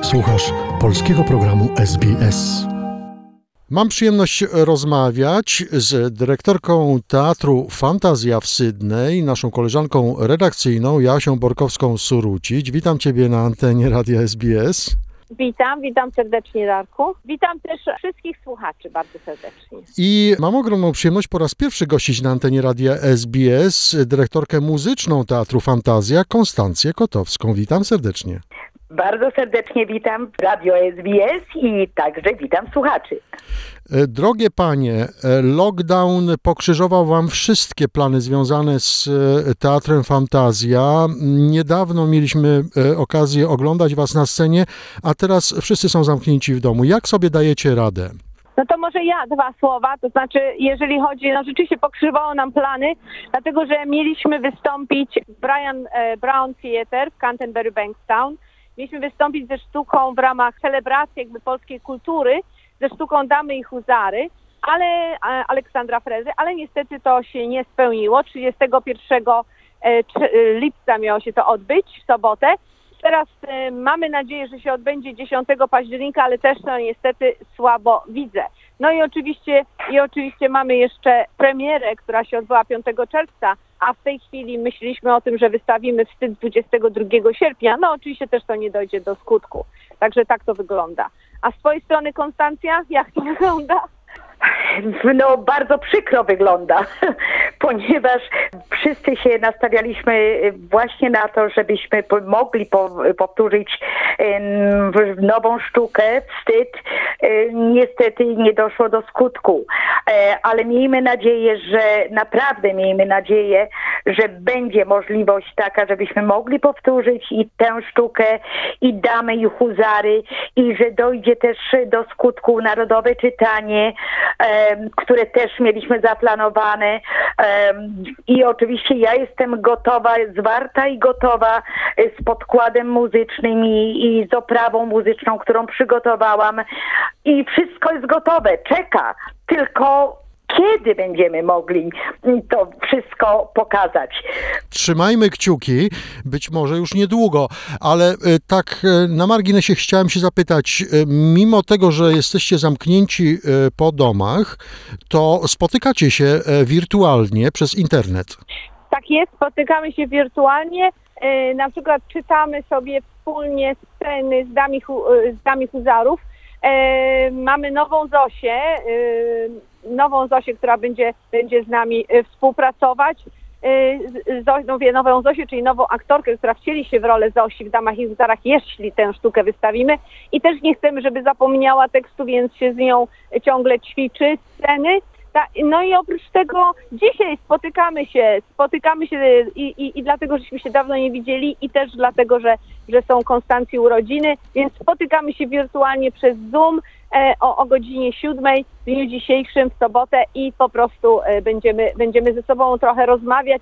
Słuchasz polskiego programu SBS. Mam przyjemność rozmawiać z dyrektorką Teatru Fantazja w Sydney, naszą koleżanką redakcyjną Jasią Borkowską-Surucić. Witam Ciebie na antenie Radia SBS. Witam serdecznie, Darku. Witam też wszystkich słuchaczy bardzo serdecznie. I mam ogromną przyjemność po raz pierwszy gościć na antenie Radia SBS dyrektorkę muzyczną Teatru Fantazja, Konstancję Kotowską. Witam serdecznie. Bardzo serdecznie witam Radio SBS i także witam słuchaczy. Drogie panie, lockdown pokrzyżował wam wszystkie plany związane z Teatrem Fantazja. Niedawno mieliśmy okazję oglądać was na scenie, a teraz wszyscy są zamknięci w domu. Jak sobie dajecie radę? No to może ja dwa słowa, to znaczy jeżeli chodzi, rzeczywiście pokrzywało nam plany, dlatego że mieliśmy wystąpić w Brown Theatre w Canterbury Bankstown. Mieliśmy wystąpić ze sztuką w ramach celebracji jakby polskiej kultury, ze sztuką Damy i Huzary, ale Aleksandra Frezy, ale niestety to się nie spełniło. 31 lipca miało się to odbyć w sobotę. Teraz mamy nadzieję, że się odbędzie 10 października, ale też to niestety słabo widzę. No i oczywiście mamy jeszcze premierę, która się odbyła 5 czerwca, a w tej chwili myśleliśmy o tym, że wystawimy Wstyd 22 sierpnia. No oczywiście też to nie dojdzie do skutku. Także tak to wygląda. A z twojej strony, Konstancja, jak to wygląda? No bardzo przykro wygląda, ponieważ wszyscy się nastawialiśmy właśnie na to, żebyśmy mogli powtórzyć nową sztukę, Wstyd. Niestety nie doszło do skutku, ale miejmy nadzieję, że będzie możliwość taka, żebyśmy mogli powtórzyć i tę sztukę, i Damy i Huzary, i że dojdzie też do skutku narodowe czytanie, które też mieliśmy zaplanowane, i oczywiście ja jestem gotowa, zwarta i gotowa z podkładem muzycznym i z oprawą muzyczną, którą przygotowałam, i wszystko jest gotowe, czeka tylko kiedy będziemy mogli to wszystko pokazać. Trzymajmy kciuki, być może już niedługo, ale tak na marginesie chciałem się zapytać, mimo tego, że jesteście zamknięci po domach, to spotykacie się wirtualnie przez internet. Tak jest, spotykamy się wirtualnie, na przykład czytamy sobie wspólnie sceny z Dami Huzarów. Mamy nową Zosię, która będzie z nami współpracować. Nową Zosię, czyli nową aktorkę, która wcieli się w rolę Zosi w Damach i Huzarach, jeśli tę sztukę wystawimy. I też nie chcemy, żeby zapomniała tekstu, więc się z nią ciągle ćwiczy sceny. No i oprócz tego dzisiaj spotykamy się i dlatego, żeśmy się dawno nie widzieli, i też dlatego, że są Konstancji urodziny, więc spotykamy się wirtualnie przez Zoom o godzinie 7 w dniu dzisiejszym, w sobotę, i po prostu będziemy ze sobą trochę rozmawiać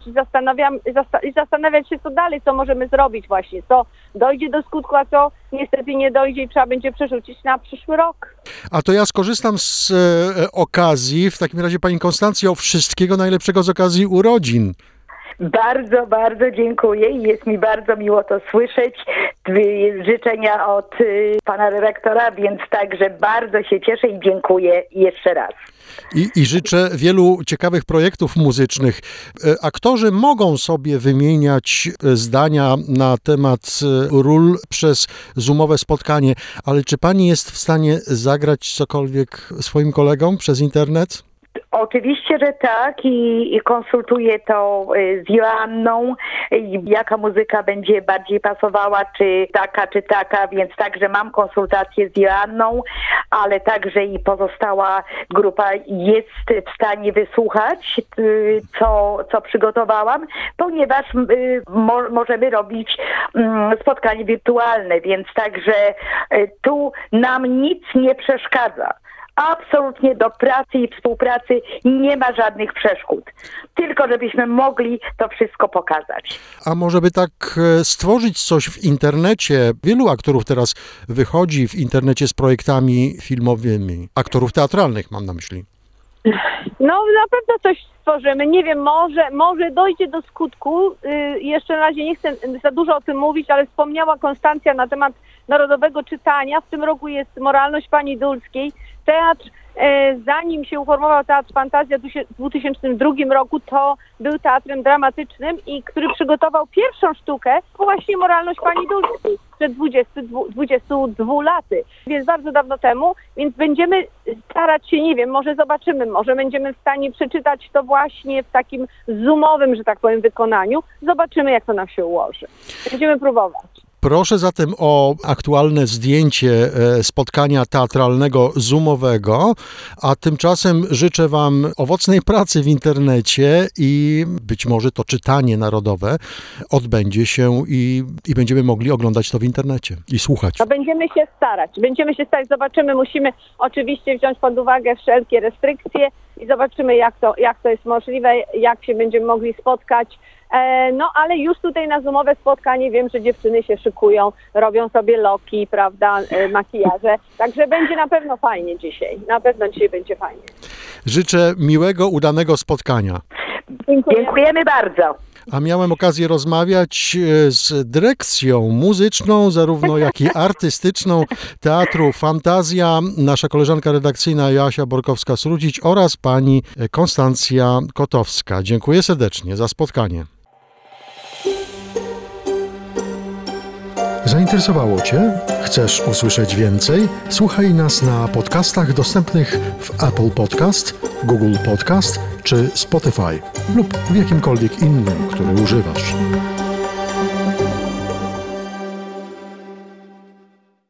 i zastanawiać się, co dalej, co możemy zrobić właśnie, co dojdzie do skutku, a co niestety nie dojdzie i trzeba będzie przerzucić na przyszły rok. A to ja skorzystam z okazji, w takim razie pani Konstancjo, wszystkiego najlepszego z okazji urodzin. Bardzo, bardzo dziękuję i jest mi bardzo miło to słyszeć. Życzenia od pana redaktora, więc także bardzo się cieszę i dziękuję jeszcze raz. I życzę wielu ciekawych projektów muzycznych. Aktorzy mogą sobie wymieniać zdania na temat ról przez zoomowe spotkanie, ale czy pani jest w stanie zagrać cokolwiek swoim kolegom przez internet? Oczywiście, że tak, i konsultuję to z Joanną, jaka muzyka będzie bardziej pasowała, czy taka, więc także mam konsultację z Joanną, ale także i pozostała grupa jest w stanie wysłuchać, co przygotowałam, ponieważ możemy robić spotkanie wirtualne, więc także tu nam nic nie przeszkadza. Absolutnie do pracy i współpracy nie ma żadnych przeszkód. Tylko żebyśmy mogli to wszystko pokazać. A może by tak stworzyć coś w internecie? Wielu aktorów teraz wychodzi w internecie z projektami filmowymi. Aktorów teatralnych mam na myśli. No na pewno coś stworzymy. Nie wiem, może dojdzie do skutku. Jeszcze na razie nie chcę za dużo o tym mówić, ale wspomniała Konstancja na narodowego czytania. W tym roku jest Moralność Pani Dulskiej. Teatr, zanim się uformował Teatr Fantazja w 2002 roku, to był teatrem dramatycznym i który przygotował pierwszą sztukę, właśnie Moralność Pani Dulskiej przed 22 laty, więc bardzo dawno temu, więc będziemy starać się, nie wiem, może zobaczymy, może będziemy w stanie przeczytać to właśnie w takim zoomowym, że tak powiem, wykonaniu. Zobaczymy, jak to nam się ułoży. Będziemy próbować. Proszę zatem o aktualne zdjęcie spotkania teatralnego zoomowego, a tymczasem życzę Wam owocnej pracy w internecie i być może to czytanie narodowe odbędzie się i będziemy mogli oglądać to w internecie i słuchać. No będziemy się starać, zobaczymy, musimy oczywiście wziąć pod uwagę wszelkie restrykcje i zobaczymy, jak to jest możliwe, jak się będziemy mogli spotkać. No ale już tutaj na zoomowe spotkanie wiem, że dziewczyny się szykują, robią sobie loki, prawda, makijaże, także będzie na pewno fajnie dzisiaj, będzie fajnie. Życzę miłego, udanego spotkania. Dziękujemy bardzo. A miałem okazję rozmawiać z dyrekcją muzyczną, zarówno jak i artystyczną Teatru Fantazja, nasza koleżanka redakcyjna Joasia Borkowska-Srudzić oraz pani Konstancja Kotowska. Dziękuję serdecznie za spotkanie. Zainteresowało Cię? Chcesz usłyszeć więcej? Słuchaj nas na podcastach dostępnych w Apple Podcast, Google Podcast czy Spotify lub w jakimkolwiek innym, który używasz.